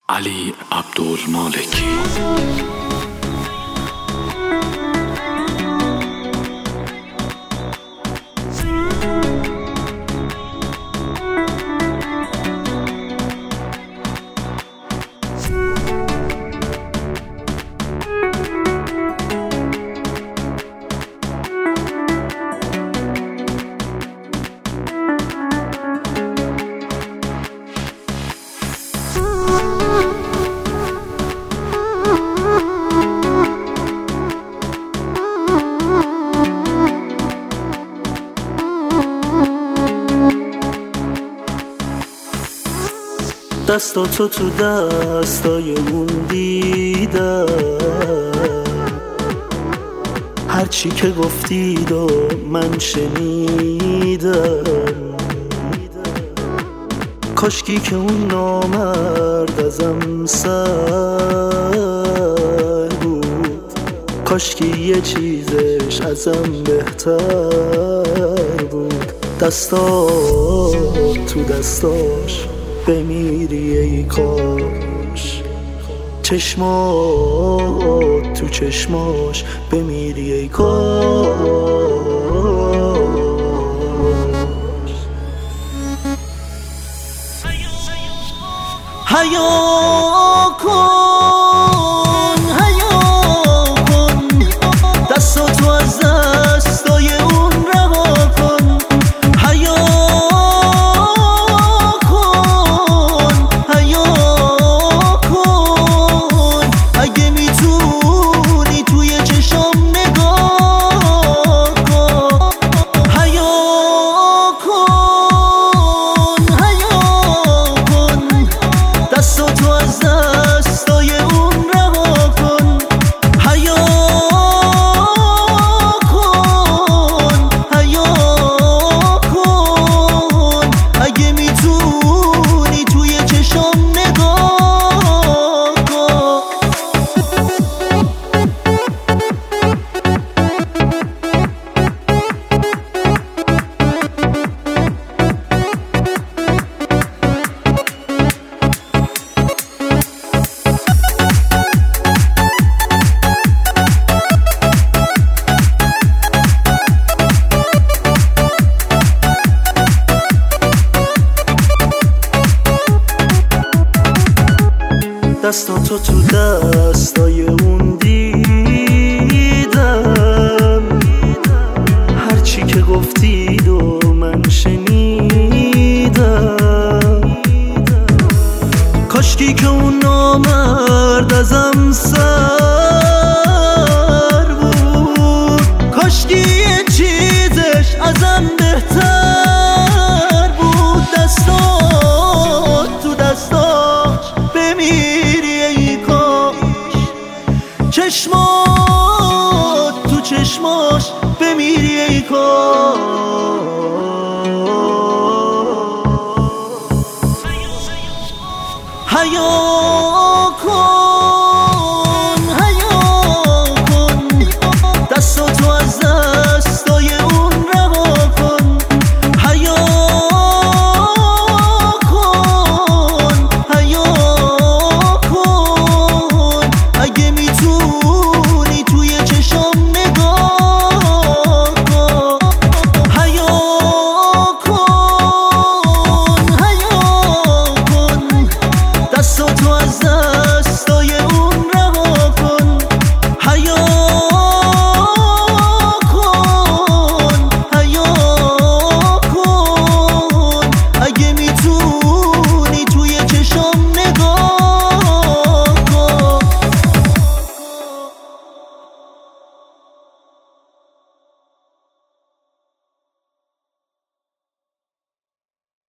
علی عبدالمالکی. دستاتو تو دستای اون دیدم، هرچی که گفتید و من شنیدم. کاشکی که اون نامرد ازم سر بود، کاشکی یه چیزش ازم بهتر بود. دستات تو دستاش بمیری ای کاش، چشمات تو چشماش بمیری ای کاش. حیا کن حیا کن، دستاتو از دستای اون رها کن. حیا کن حیا کن، اگه میتونی توی چشام نگاه کن. حیا کن حیا کن، دستاتو از دستای اون رها کن. حیا کن حیا کن، اگه میتونی توی چشام نگاه کن. دستاتو تو دستای اون دیدم، هرچی که گفتید و من شنیدم. کاشکی که اون نامرد ازم سر بود، کاشکی یه چیزش ازم بهتر بود. دستات تو دستاش بمیری ای کاش، چشمات تو چشماش بمیری ای کاش. حیا کن حیا کن، دستاتو از دستای اون رها کن. حیا کن حیا کن، اگه میتونی توی چشام نگاه کن. حیا کن حیا کن، دستاتو از دستای